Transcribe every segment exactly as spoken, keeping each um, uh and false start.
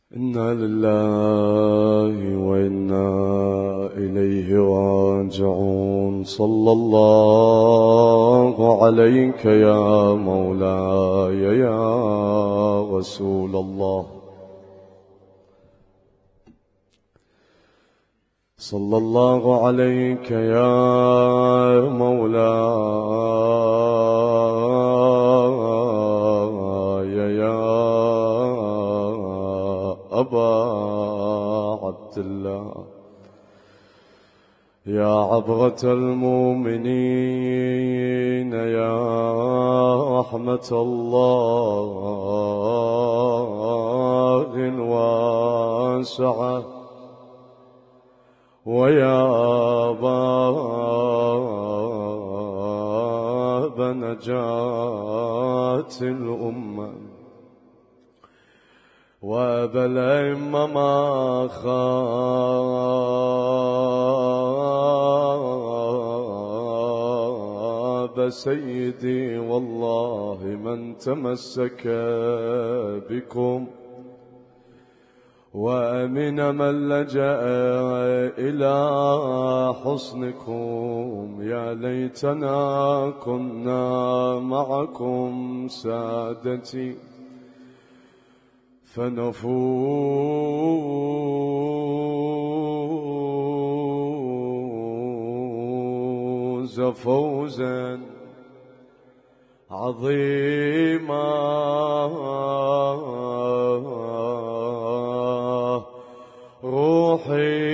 إنا لله وإنا إليه راجعون. صلى الله عليك يا مولاي يا رسول الله. صلى الله عليك يا مولاي يا أبا عبد الله، يا عبرة المؤمنين، يا رحمة الله الواسعة، ويا باب نجاة الأمة، وأبا الأئمة ما خاب سيدي والله من تمسك بكم، وأمن من لجأ إلى حصنكم. يا ليتنا كنا معكم سادتي فنفوز فوزا عظيما. روحي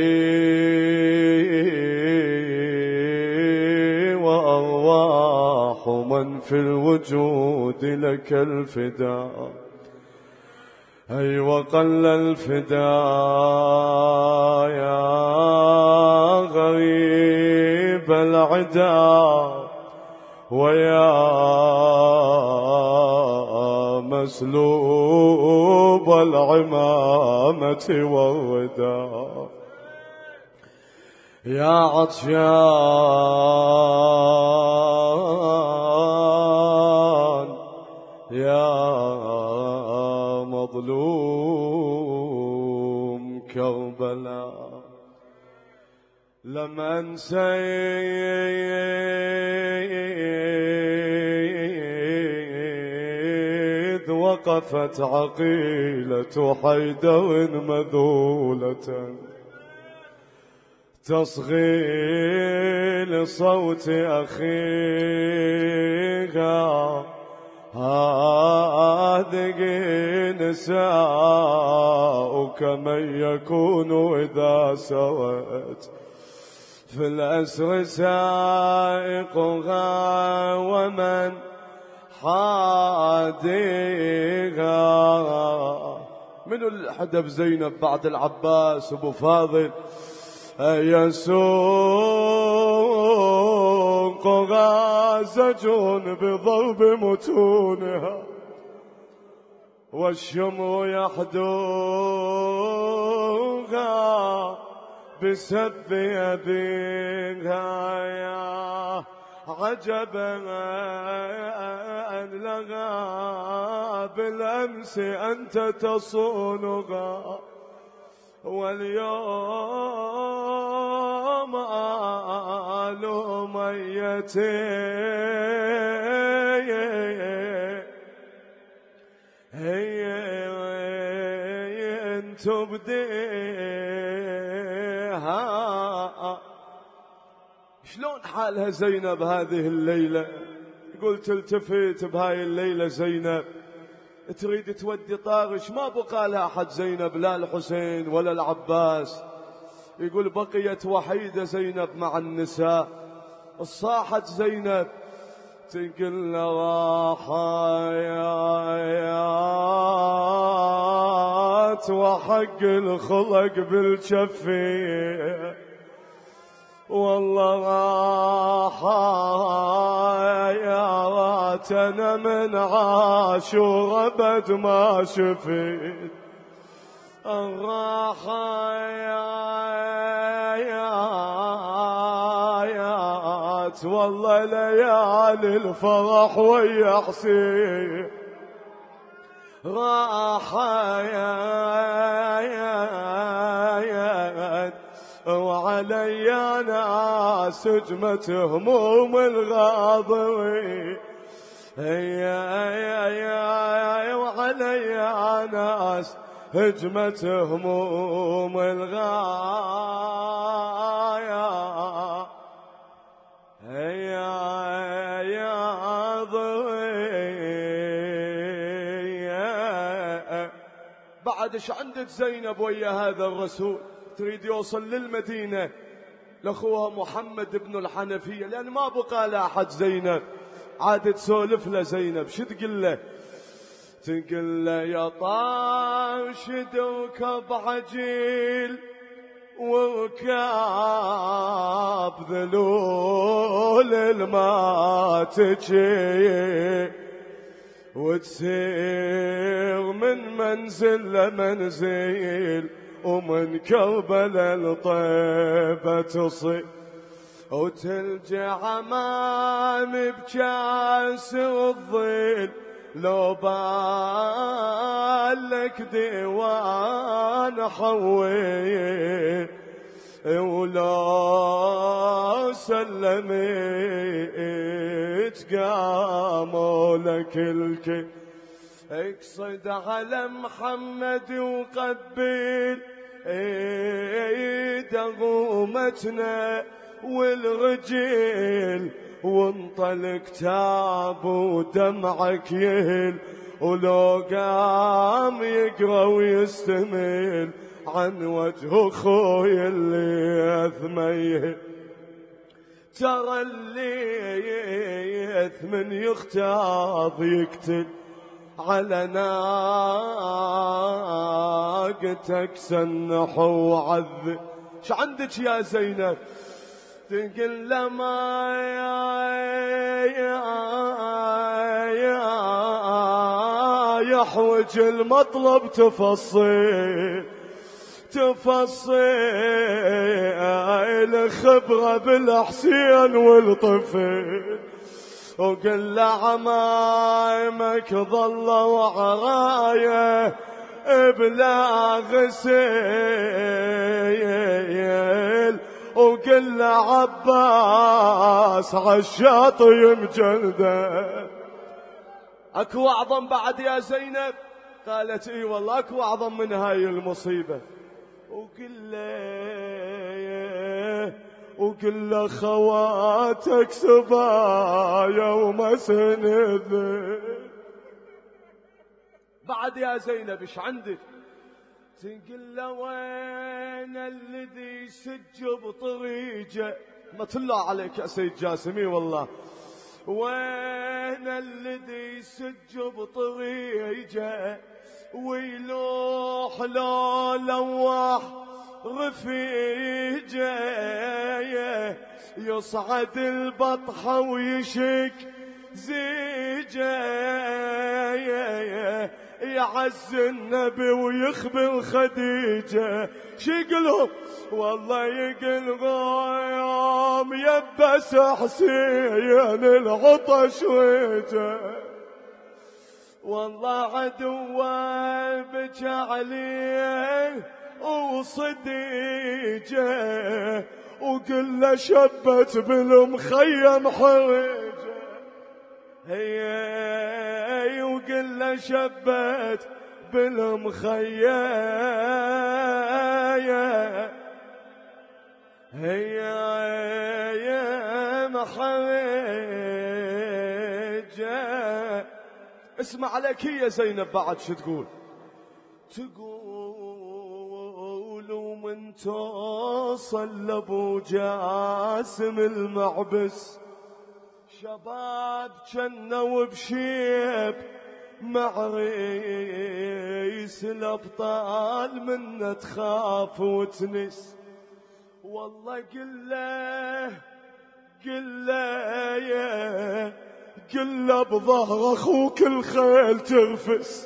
وأرواح من في الوجود لك الفداء. أي وقل الفداء يا غريب العدا، ويا مسلوب العمامة والرداء، يا عطشان يا مظلوم كربلاء. لم أنسيد وقفت عقيلة حيدر مذولة تصغي لصوت أخيها. هذه نساؤك من يكون إذا سوت في الأسر سائقها ومن حاديها. من الحدب زينب بعد العباس أبو فاضل يسوقها زجون بضرب متونها، والشمر يحدوها بسب يديها. يا عجبا لها بالأمس أنت تصونها، واليوم آل ميتين هي تبديها. شلون حالها زينب هذه الليلة؟ يقول تلتفت بهاي الليلة زينب تريد تودي طارش، ما بقى لها أحد زينب، لا الحسين ولا العباس. يقول بقيت وحيدة زينب مع النساء. صاحت زينب تقول رحايات وحق الخلق بالشفية، والله راحايات أنا من عاشور أبد ما شفيت. الراحايات والله ليالي الفرح ويا حسين. راحايات وعلي ناس هجمت هموم الغاضب، هيا هيا هيا وعلي ناس هجمت هموم الغاية، هيا يا ضوية. بعد ايش عندك زينب ويا هذا الرسول؟ تريد يوصل للمدينة لأخوها محمد بن الحنفية، لأن ما بقى له أحد زينب. عاد تسولف له زينب، شو تقول له؟ تقول له يا طاش دوكب عجيل وركاب ذلول الما تجي، وتسير من منزل لمنزل ومن كربلاء لطيبة تصير، وتلجع عمام بكاس الظل لو بالك ديوان حوي، ولو سلمت قاموا لك الكل. اقصد على محمد وقبل ايده ومتنا والرجل، وانطلق تاب ودمعك يهل، ولو قام يقرا ويستمل عن وجه اخوي اللي اثميه. ترى اللي من يختاض يقتل على ناقتك سنح وعذب. ش عندك يا زينب؟ تقول لما يا يا يحوج المطلب تفصيل تفصيل خبرة بالحسين والطفل، وقل عمايمك ظلوا عراية بلا غسيل، وقل عباس عالشاطئ مجلده. اكو اعظم بعد يا زينب؟ قالت اي والله اكو اعظم من هاي المصيبة. وقل له وقل له خواتك سبايا ومسند. بعد يا زينب ايش عندك؟ تقول له وين الذي يسج بطريقه؟ ما الله عليك يا سيد جاسمي والله. وين الذي يسج بطريقه ويلوح لو لواح رفيجه، يصعد البطحه ويشك زيجه، يعز النبي ويخبر خديجة. شي يقولهم؟ والله يقولهم يبس حسين العطش وجه، والله عدوه بكى عليه وصديجه، وقل له شبت بالمخيم حرجه، هي وقل له شبت بالمخيم، هي يا محرجه. اسمع عليك يا زينب بعد شو تقول؟ تقول ومن توصل لابو جاسم المعبس، شباب جنوا بشيب معريس الابطال منه تخاف وتنس. والله قل له قل له يا قل له بظهر اخوك الخيل ترفس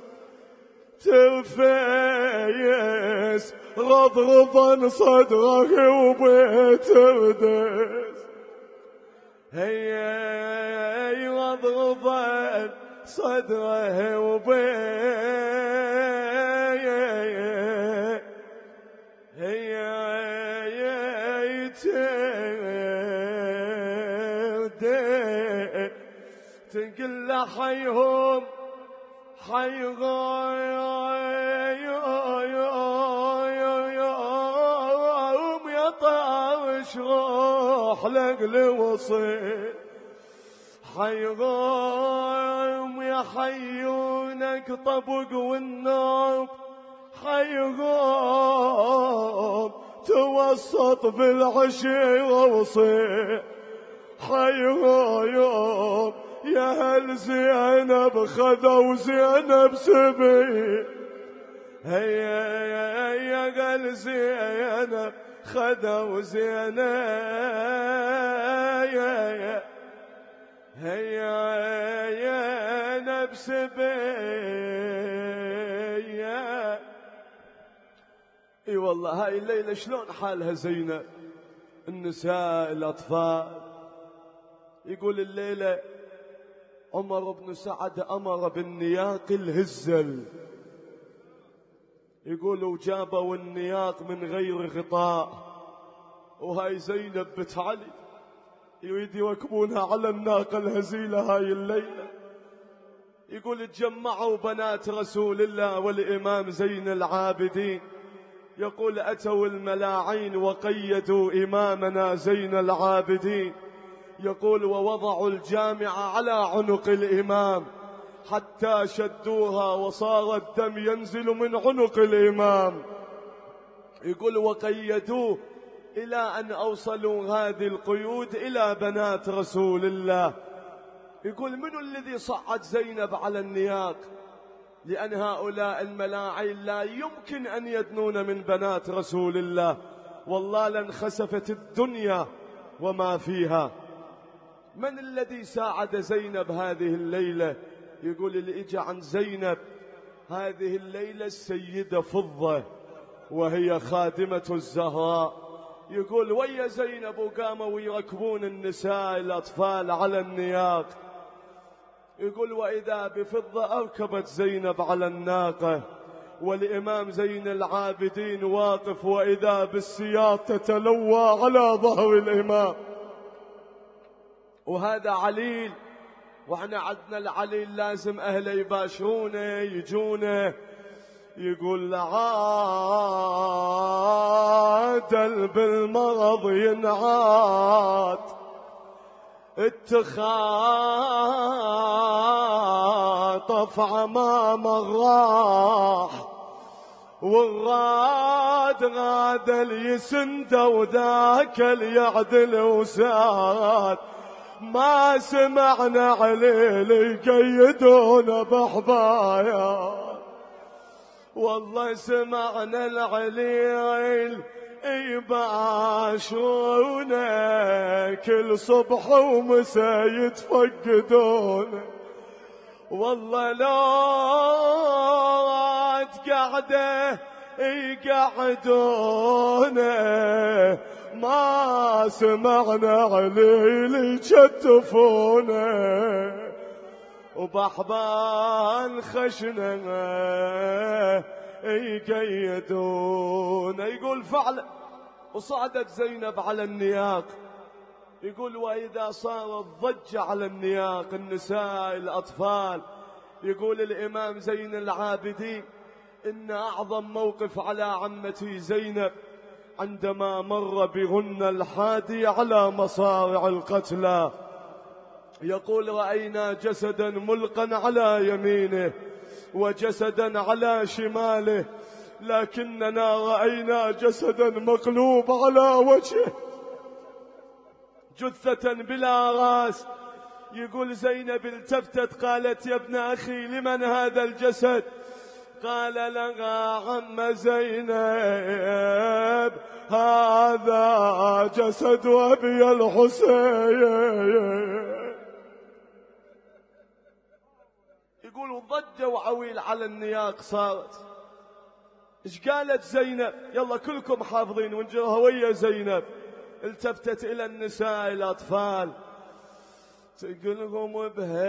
ترفيس، رضرضا صدره وبيت ردس، هي رضرضا صدره وبيت، هي يده تنقل له حيهم حيهم يا طاوش روح لقل وصيل حيهم يا حيونك طبق والنوب حيهم توسط بالعشي ووصي حيهم يا هل زينب خذوا زينب سبي هيا يا هل زينب خذوا زينب هيا يا نبس بيا. اي والله هاي الليلة شلون حالها زينب النساء الأطفال. يقول الليلة عمر بن سعد أمر بالنياق الهزل. يقول وجابوا النياق من غير غطاء وهاي زينب بنت علي يريد يركبونها على الناقة الهزيلة هاي الليلة. يقول تجمعوا بنات رسول الله والإمام زين العابدين. يقول أتوا الملاعين وقيدوا إمامنا زين العابدين. يقول ووضعوا الجامعة على عنق الإمام حتى شدوها وصار الدم ينزل من عنق الإمام. يقول وقيدوه إلى أن أوصلوا هذه القيود إلى بنات رسول الله. يقول من الذي صعد زينب على النياق؟ لأن هؤلاء الملاعين لا يمكن أن يدنون من بنات رسول الله. والله لانخسفت الدنيا وما فيها. من الذي ساعد زينب هذه الليلة؟ يقول اللي إجا عن زينب هذه الليلة السيدة فضة وهي خادمة الزهراء. يقول ويا زينب وقاموا يركبون النساء الأطفال على النياق. يقول وإذا بفضة أركبت زينب على الناقة والإمام زين العابدين واقف وإذا بالسياط تتلوى على ظهر الإمام. وهذا عليل وإحنا عدنا العليل لازم أهله يباشرونه يجونه. يقول عادل بالمرض ينعاد اتخاطف عمام الراح والراد غادل يسند وذاك اليعدل وساد. ما سمعنا عليل يقيدون بحبايا والله سمعنا العليل يباشرونا كل صبح ومسا يتفقدون. والله لو قعده يقعدونا ما سمعنا عليل يشتفونا وبحبان خشنا يقيدون. يقول فعلا وصعدت زينب على النياق. يقول وإذا صارت ضجة على النياق النساء الأطفال. يقول الإمام زين العابدين إن أعظم موقف على عمتي زينب عندما مر بغن الحادي على مصارع القتلى. يقول رأينا جسدا ملقا على يمينه وجسدا على شماله لكننا رأينا جسدا مقلوب على وجهه جثة بلا راس. يقول زينب التفتت قالت يا ابن أخي لمن هذا الجسد؟ قال لها عم زينب هذا جسد أبي الحسين. يقولوا ضجة وعويل على النياق صارت. ايش قالت زينب؟ يلا كلكم حافظين ونجرها ويا زينب. التفتت إلى النساء الأطفال تقول لهم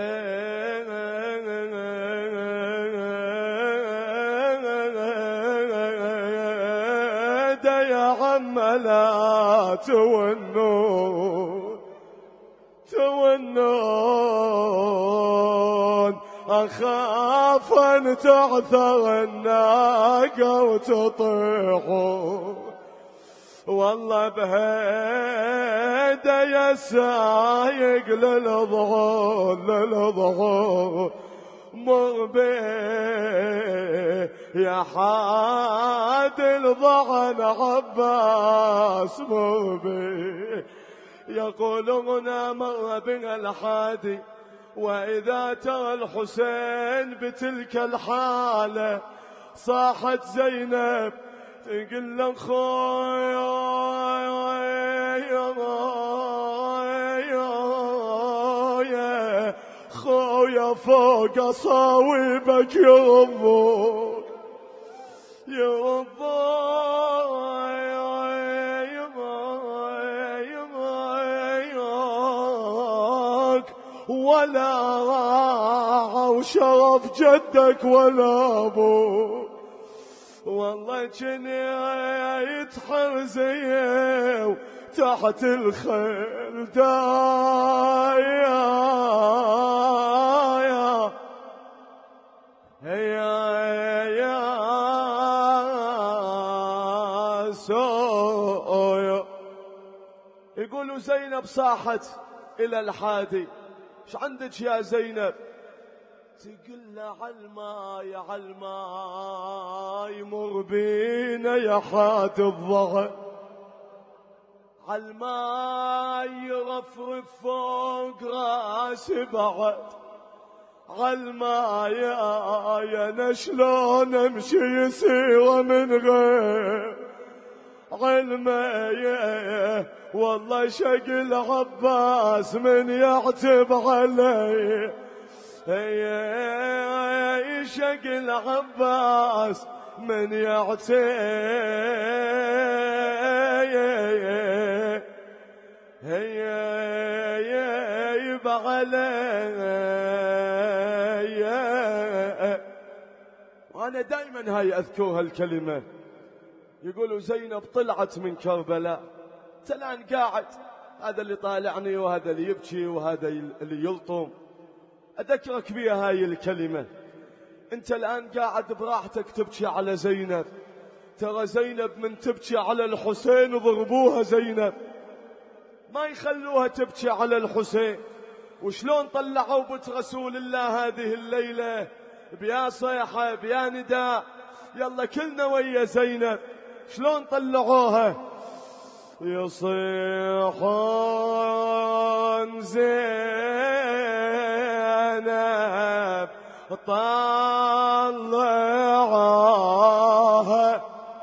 بهيدا يا عم لا تونون تونون تظنون أخاف أن تعثر الناقة وتطيحوا، والله بهيدا يا سايق للظهور للظهور مر بيه يا حاد الضعن عباس مر بيه. يقولون مر بنا الحادي وإذا ترى الحسين بتلك الحالة صاحت زينب تقول له خويا خويا فوق صاوبك يرضوك يرضوك ولا راعوا شرف جدك ولا ابوك. والله جني يتحرزي تحت الخيل دايا يا يا سويا. يقولوا زينب صاحت إلى الحادي، ايش عندك يا زينب؟ تقول له عالماي عالماي مر بينا يا حاد الظهر، عالماي يرفرف فوق راسي بعد، عالماي يا شلون امشي يسير من غير عالماي، والله شقل عباس من يعتب علي، هي شقل عباس من يعتب هي علي. وانا دائما هاي اذكر هالكلمه. يقولوا زينب طلعت من كربلاء، انت الان قاعد، هذا اللي طالعني وهذا اللي يبكي وهذا اللي يلطم، أذكرك بها هاي الكلمة. أنت الآن قاعد براحتك تبكي على زينب، ترى زينب من تبكي على الحسين ضربوها زينب، ما يخلوها تبكي على الحسين. وشلون طلعوا بنت رسول الله هذه الليلة بيا صيحة بيا نداء، يلا كلنا ويا زينب، شلون طلعوها؟ يصيحون زينب طلعوها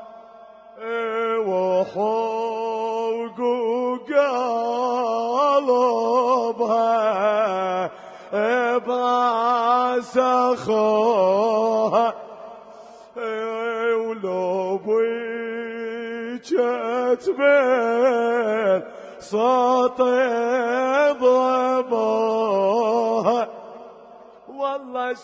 وحوق قلبها براس اخوها، ولو بيجت بين صوت ضربوها، والله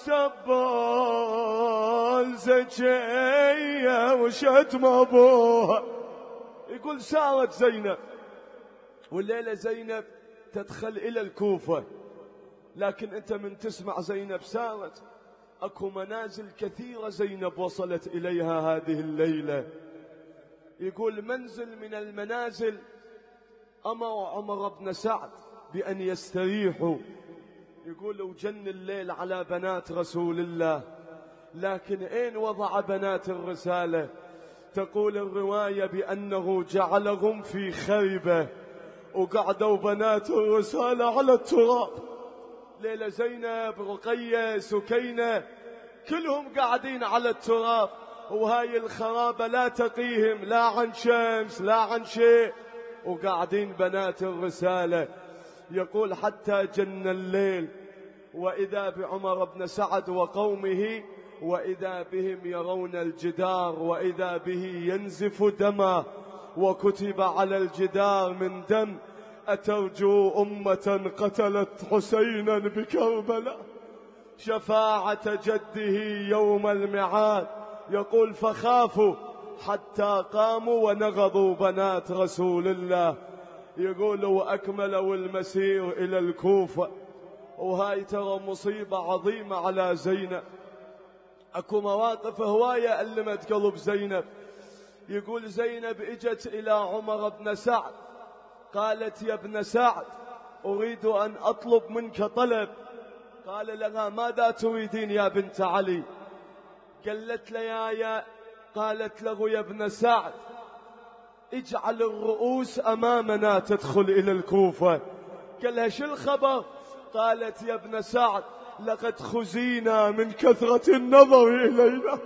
سبوا الزكية وشتم ابوها. يقول سارت زينب، والليلة زينب تدخل إلى الكوفة، لكن أنت من تسمع زينب سارت أكو منازل كثيرة زينب وصلت إليها هذه الليلة. يقول منزل من المنازل أمر عمر بن سعد بأن يستريحوا، يقول وجن الليل على بنات رسول الله، لكن أين وضع بنات الرسالة؟ تقول الرواية بأنه جعلهم في خيبة، وقعدوا بنات الرسالة على التراب. ليلة زينب رقية سكينة كلهم قاعدين على التراب، وهاي الخرابة لا تقيهم لا عن شمس لا عن شيء، وقاعدين بنات الرسالة. يقول حتى جن الليل، وإذا بعمر بن سعد وقومه، وإذا بهم يرون الجدار، وإذا به ينزف دما، وكتب على الجدار من دم: أترجو أمة قتلت حسينا بكربلاء شفاعة جده يوم الميعاد. يقول فخافوا حتى قاموا ونغضوا بنات رسول الله. يقول وأكملوا المسير إلى الكوفة. وهاي ترى مصيبة عظيمة على زينب. أكو مواقف هواية ألمت قلب زينب. يقول زينب إجت إلى عمر بن سعد قالت يا ابن سعد أريد أن أطلب منك طلب. قال لها ماذا تريدين يا بنت علي؟ قالت له يا يا قالت له يا ابن سعد اجعل الرؤوس أمامنا تدخل إلى الكوفة. قال لها شو الخبر؟ قالت يا ابن سعد لقد خزينا من كثرة النظر إلينا.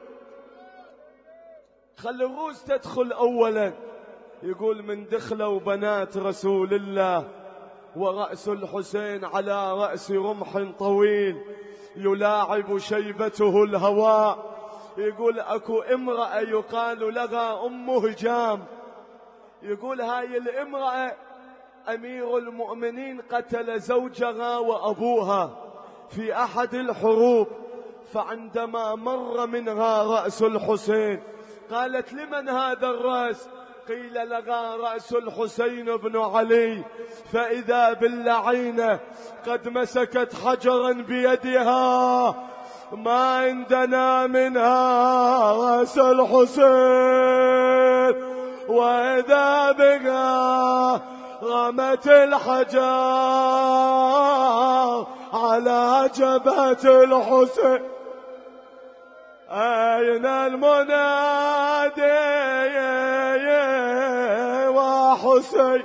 خلي الرؤوس تدخل أولا. يقول من دخلوا بنات رسول الله ورأس الحسين على رأس رمح طويل يلاعب شيبته الهواء. يقول أكو امرأة يقال لها أم هجام. يقول هاي الامرأة أمير المؤمنين قتل زوجها وأبوها في أحد الحروب، فعندما مر منها رأس الحسين قالت لمن هذا الرأس؟ قيل لها رأس الحسين بن علي، فإذا باللعينة قد مسكت حجرا بيدها ما عندنا منها رأس الحسين، وإذا بها رمت الحجر على جبهة الحسين. أين المنادي وحسين؟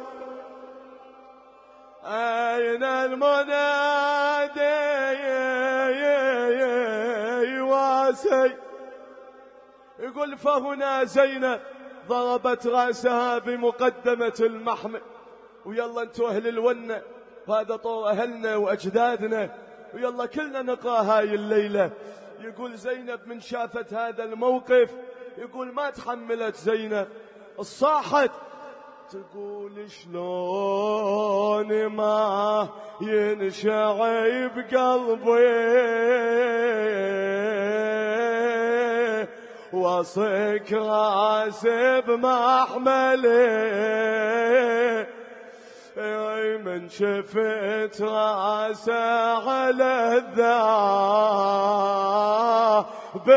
أين المنادي وسي؟ يقول فهنا زينب ضربت رأسها بمقدمة المحمل. ويلا انتو أهل الونة، وهذا طور أهلنا وأجدادنا، ويلا كلنا نقرأ هاي الليلة. يقول زينب من شافت هذا الموقف يقول ما تحملت زينب، الصاحت تقول شلون ما ينشعي بقلبي وصك راسي بمحملي، من شفت راسه على الذاب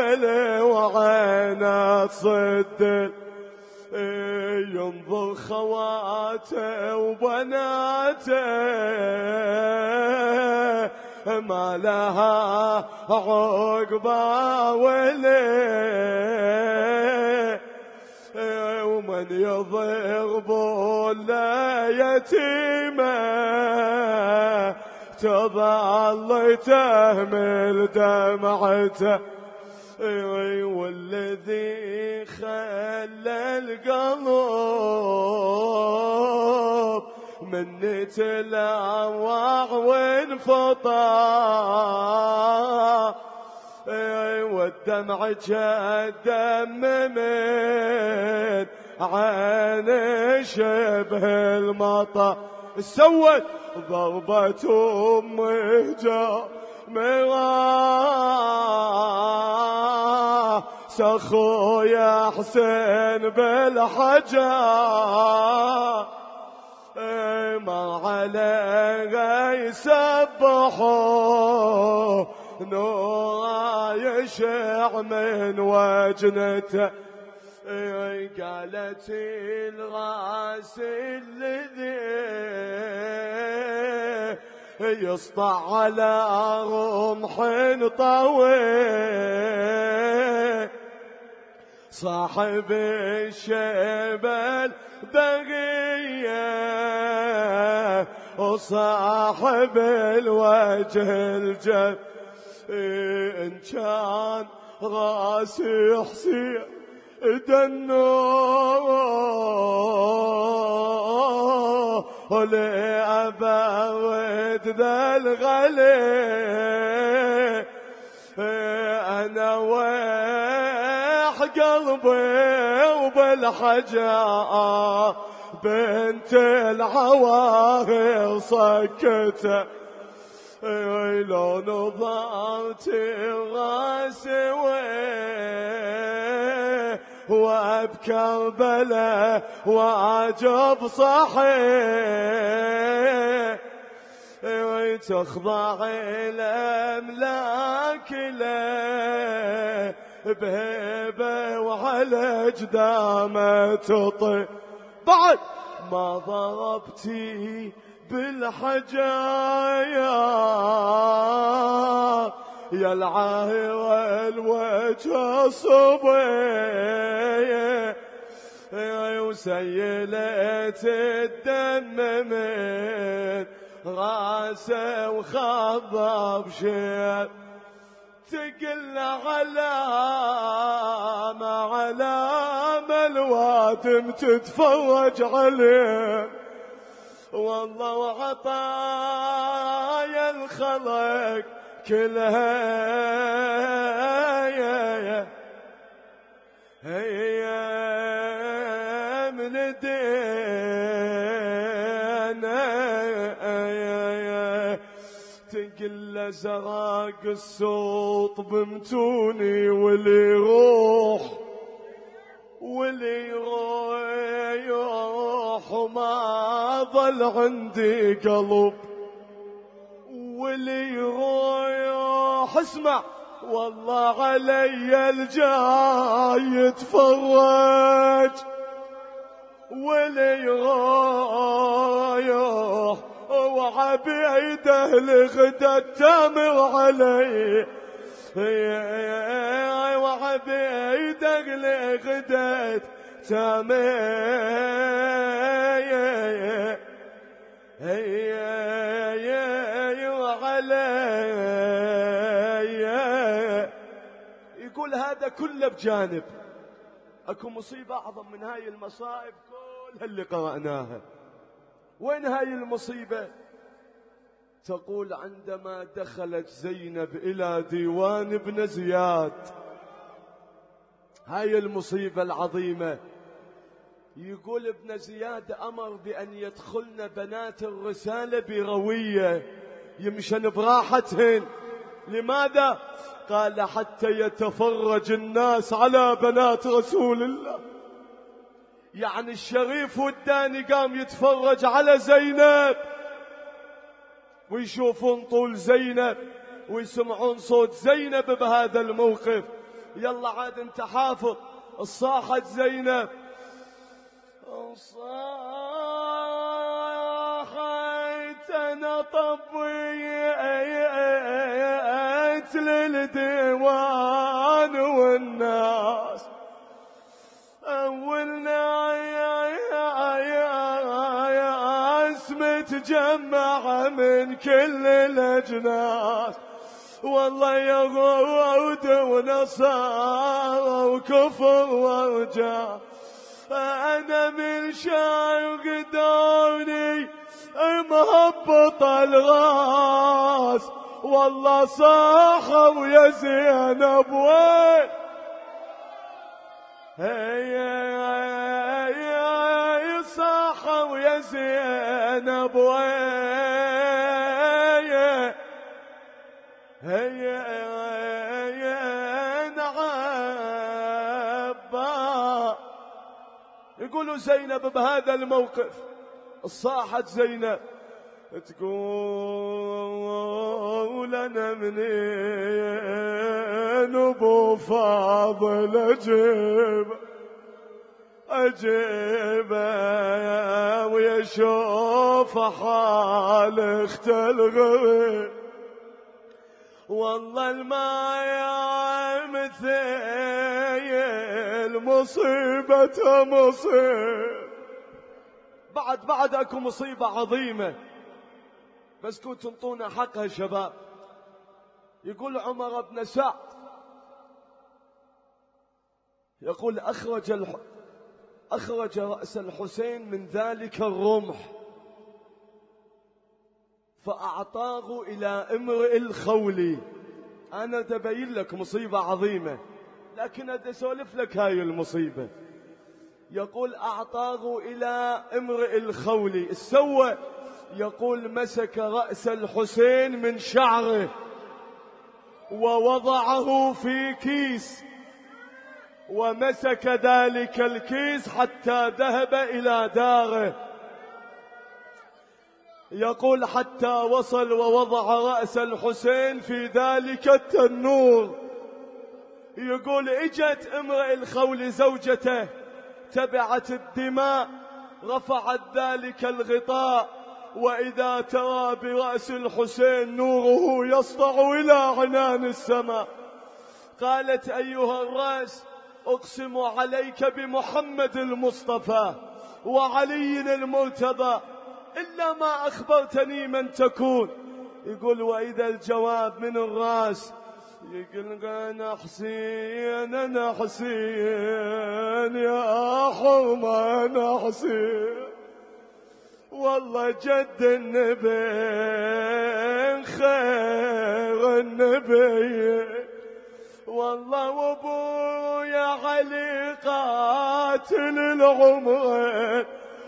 وعينه تصدل، ينظر خواته وبناته ما لها عقبه وليه، ومن يضرب لا يتيمه تظل تهمل دمعته، والذي خلى القلب من تلاوع وانفطر، والدمع جدم من عين شبه المطر، سوت ضربة أمه جامرة سخو يا حسين بالحجر، ما عليها يسبحوا نور يشع من وجنته، قالت الغاس الذي يسطع على رمح طويل صاحب الشبل بغية وصاحب الوجه الجل، إن كان غاسي حسين دنو لأبرد ذا الغلي، أنا ويح قلبي وبالحجاء بنت العواهر سكته، لو نظرت راسي وبكربلاء واجب صحيح وتخضع الأملاك له بهبة وعلى جدامه تطي. بعد ما ضربتي بالحجايا يا العاهرة الوجه صبي وسيلت الدم من راسه وخضب شيء تقل علامة علامة الوادم تتفرج عليه والله وعطايا الخلق كلها هي من دينا تقل زراق الصوت بمتوني واللي يروح واللي يروح وما ظل عندي قلب واللي يروح اسمع والله علي الجاي يتفرج واللي يروح وعبيده لغدا التمر علي وعبيده لغدا تمر وعلي. يقول هذا كله بجانب اكو مصيبة اعظم من هاي المصائب كلها اللي قرأناها. وين هاي المصيبة؟ تقول عندما دخلت زينب إلى ديوان ابن زياد، هاي المصيبة العظيمة. يقول ابن زياد أمر بأن يدخلن بنات الرسالة بروية يمشن براحتهن. لماذا؟ قال حتى يتفرج الناس على بنات رسول الله. يعني الشريف والداني قام يتفرج على زينب ويشوفون طول زينب ويسمعون صوت زينب بهذا الموقف. يلا عاد انت حافظ الصاحت زينب صاحت انا طبيت للديوان والناس أولنا يا اسم تجمع من كل الأجناس والله يهود ونصارى وكفر ورجال أنا من شايق دوني مهبط الراس والله صاحوا يا زينب وين هيا صاحوا يا زينب وين هيا نعبا. يقولوا زينب بهذا الموقف صاحت زينب تقول أنا منين أبو فاضل أجيب أجيب ويشوف حال اخت الغريب والله الماء يا مثيل مصيبة مصيب. بعد بعد اكو مصيبة عظيمة بس كنتوا تنطونا حقها شباب. يقول عمر بن سعد يقول أخرج الح... أخرج رأس الحسين من ذلك الرمح فأعطاه إلى امرئ الخولي. أنا تبين لك مصيبة عظيمة لكن أدي أسولف لك هاي المصيبة. يقول أعطاه إلى امرئ الخولي السوى. يقول مسك رأس الحسين من شعره ووضعه في كيس ومسك ذلك الكيس حتى ذهب إلى داره. يقول حتى وصل ووضع رأس الحسين في ذلك التنور. يقول اجت امرئ الخول زوجته، تبعت الدماء، رفعت ذلك الغطاء، وإذا ترى برأس الحسين نوره يسطع إلى عنان السماء. قالت أيها الرأس، أقسم عليك بمحمد المصطفى وعلي المرتضى إلا ما أخبرتني من تكون. يقول وإذا الجواب من الرأس، يقول أنا حسين أنا حسين يا حرمة أنا حسين، والله جد النبي خير النبي، والله وابويا علي قاتل العمر،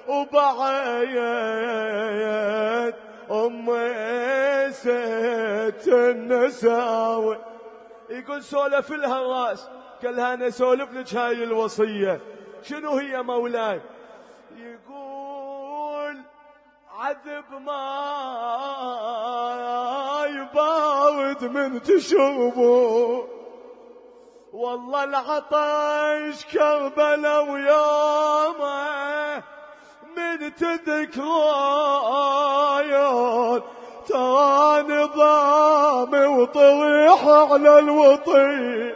وبعيد أمي ست النساوي. يقول سولف لها الراس، قال لها أنا سولف لك هاي الوصية. شنو هي مولاي؟ يقول عذب ماي بارد من تشربه، والله العطش كربلاء ويومه من تذكرايون، ترى نظامي وطريح على الوطي،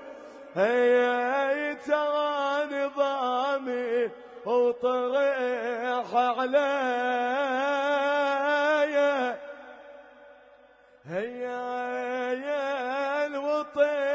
هي ترى نظامي وطريح علي، هي يا الوطي.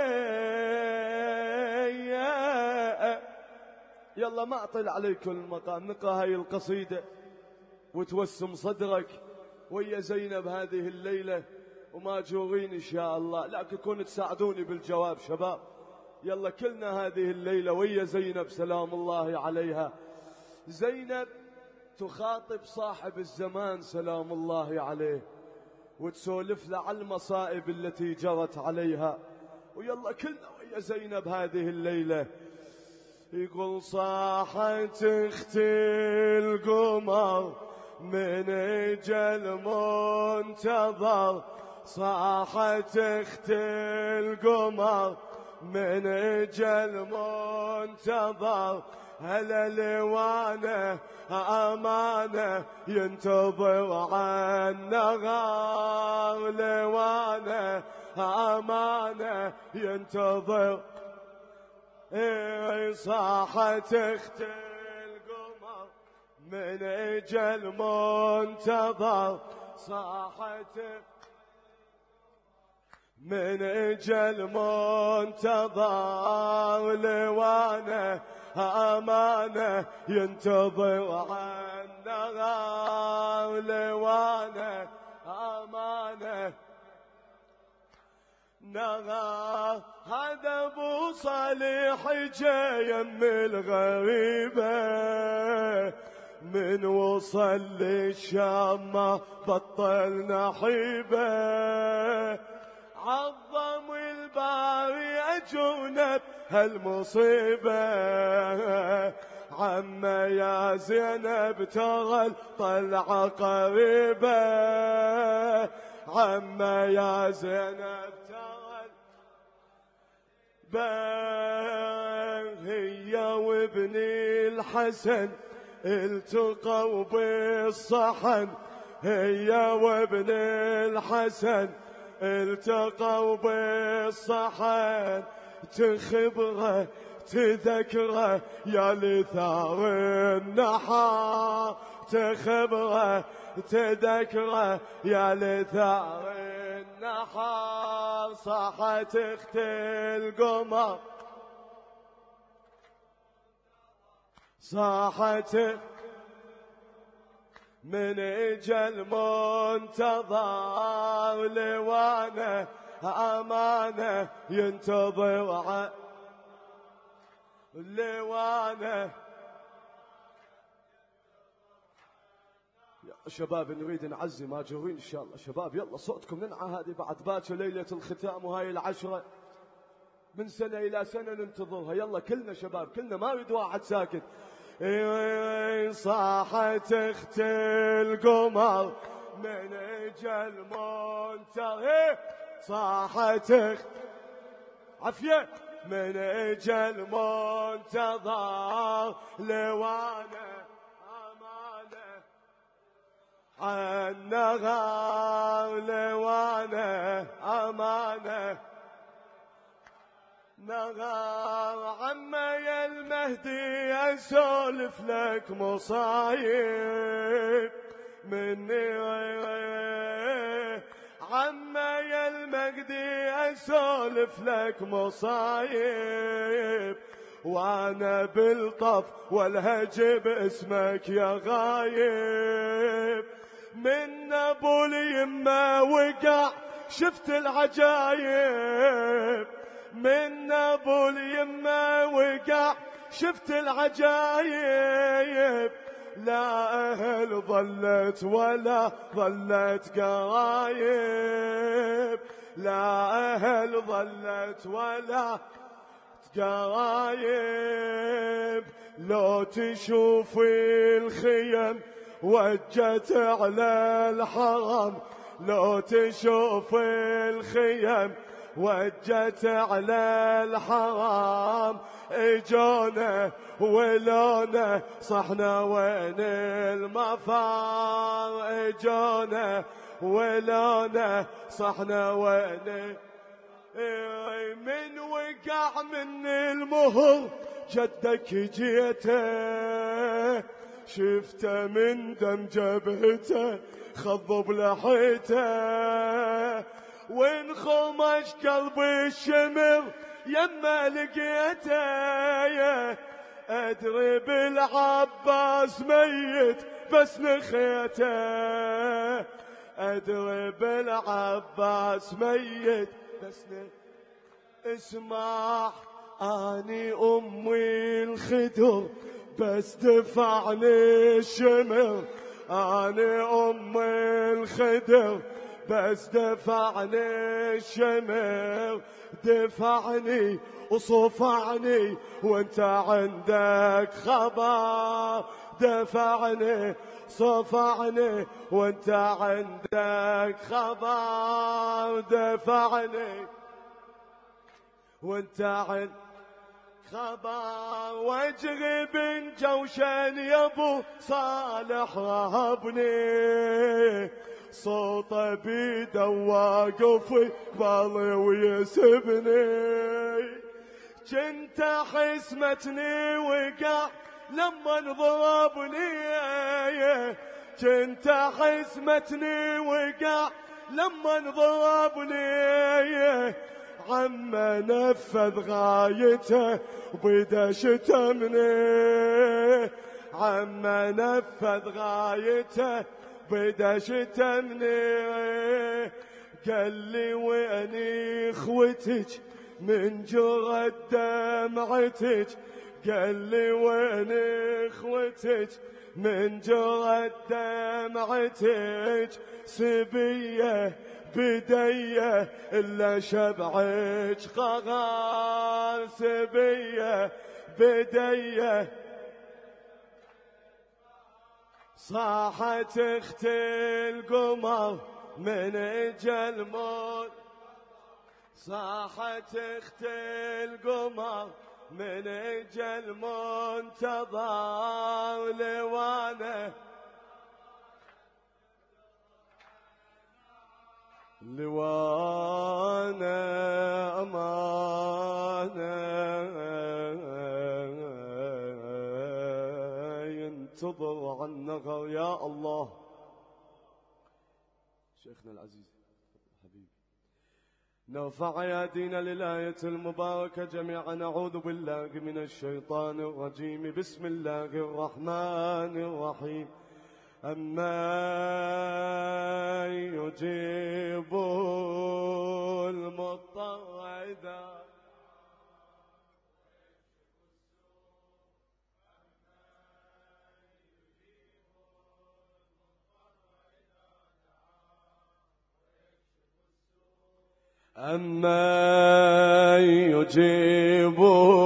يلا ما أطل عليكم المقام، نقرأ هاي القصيدة وتوسم صدرك ويا زينب هذه الليلة، وماجورين إن شاء الله، لكن كونوا تساعدوني بالجواب شباب. يلا كلنا هذه الليلة ويا زينب سلام الله عليها. زينب تخاطب صاحب الزمان سلام الله عليه، وتسولف له على المصائب التي جرت عليها. ويلا كلنا ويا زينب هذه الليلة. يقول صاحت اختي القمر من اجل منتظر، صاحت اختي القمر من اجل منتظر، هلا لوانه امانه ينتظر عالنهار، لوانه امانه ينتظر. اي صاحت اختي القمر من اجل منتظر، صاحت من اجل منتظر، لوانه امانه ينتظر عالنهار، لوانه امانه نهار. هذا ابو صالح جا يم الغريبه، من وصل للشام ما بطل نحيبه، عظم الباري اجرنا هالمصيبه، عما يا زينب ترى الطلعه قريبه، عما يا زينب هي وابني الحسن التقوا بالصحن، هي وابني الحسن التقوا بالصحن، تخبره تذكره يا لثار النحار، تخبره تذكره يا لثار النحار. صاحت اختي القمر، صاحت من اجل منتظر، لوانه امانه ينتظر، لوانه. يا شباب نريد نعزي ماجورين ان شاء الله. شباب يلا صوتكم ننعى، هذه بعد باكر ليله الختام وهاي العشره من سنة إلى سنة ننتظرها. يلا كلنا شباب، كلنا، ما يريد واحد ساكت. صاحت اخت القمر من اجل منتظر، صاحت اخت عفية من اجل منتظر، لوانا امانه النغار، لوانا امانه نغار. عمي المهدي اسولف لك مصايب مني، عمي المهدي اسولف لك مصايب، وانا بالطف والهج باسمك يا غايب. من ابو اليمه وقع شفت العجايب، من ابو اليمه وقع شفت العجايب، لا اهل ظلت ولا ظلت قرايب، لا اهل ظلت ولا قرايب. لو تشوفي الخيم وجت على الحرم، لو تشوفي الخيم وجت على الحرام، اجونا ولونا صحنا وين المفار، اجونا ولونا صحنا وين. من وقع من المهر جدك جيته، شفته من دم جبهته خضب لحيته، وانخمش قلبي الشمر يما لقيته، ادري بالعباس ميت بس نخيته، ادري بالعباس ميت بس نخيته. اسمع اني امي الخدر بس دفعني الشمر، اني امي الخدر بس دفعني الشمر، دفعني وصفعني وانت عندك خبر، دفعني صفعني وانت عندك خبر، دفعني وانت عندك خبر. واجري بن جوشن يا ابو صالح رهبني، صوته بيده واقف قبالي ويسبني، جنت احس متني وقع لما ضربني، جنت احس متني وقع لما ضربني، عما نفذ غايته وبدا شتمني، عما نفذ غايته بدا شتمني، قال لي وين اخوتك من جرى دمعتك، قال لي وين اخوتك من جرى دمعتك، سبيه بديه الا شبعك قغار، سبيه بديه. صاحت اخت القمر من اجل موت، صاحت اخت القمر من اجل منتظر، لوانا لوانا امانه ينتظر عن نغر. يا الله شيخنا العزيز حبيبي، نرفع ايادينا للآية المباركة جميعا. نعوذ بالله من الشيطان الرجيم. بسم الله الرحمن الرحيم. أما يجيب المضطر إذا أمن يجيب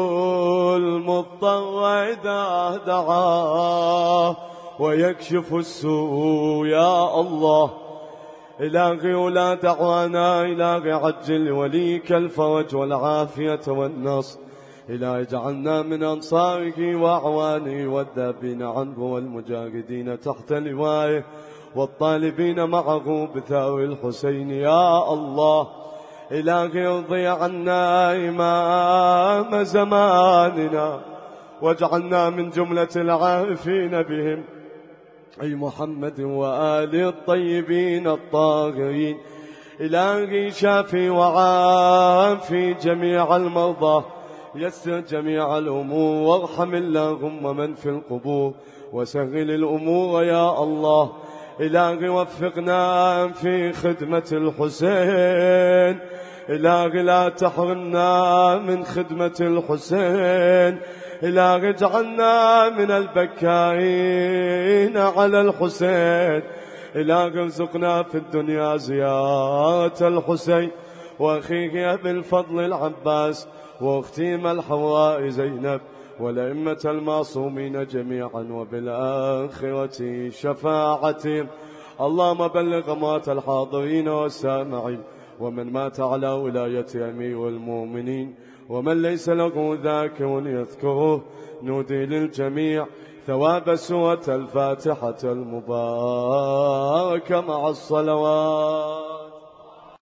المضطر إذا دعاه ويكشف السوء يا الله. إلهي ولا دعوانا إلهي عجل لوليك الفرج والعافية والنصر. إلهي اجعلنا من أنصاره وأعوانه والذابين عنه والمجاهدين تحت لوائه والطالبين معه بثار الحسين يا الله. إلهي ارضي عنا إمام زماننا واجعلنا من جملة العارفين بهم أي محمد وآل الطيبين الطاهرين. إلهي شافي وعافي جميع المرضى يسر جميع الأمور وارحم اللهم من في القبور وسهل الأمور يا الله. إلهي وفقنا في خدمة الحسين. إلهي لا تحرمنا من خدمة الحسين. إلهي اجعلنا من البكائين على الحسين. إلهي ارزقنا في الدنيا زيارة الحسين وأخيه أبي الفضل العباس واختيم الحواء زينب والأئمة المعصومين جميعا وبالآخرة شفاعتهم. اللهم بلغ أموات الحاضرين والسامعين ومن مات على ولاية أمير المؤمنين ومن ليس له ذاكر يذكره. نودي للجميع ثواب سورة الفاتحة المباركة مع الصلوات.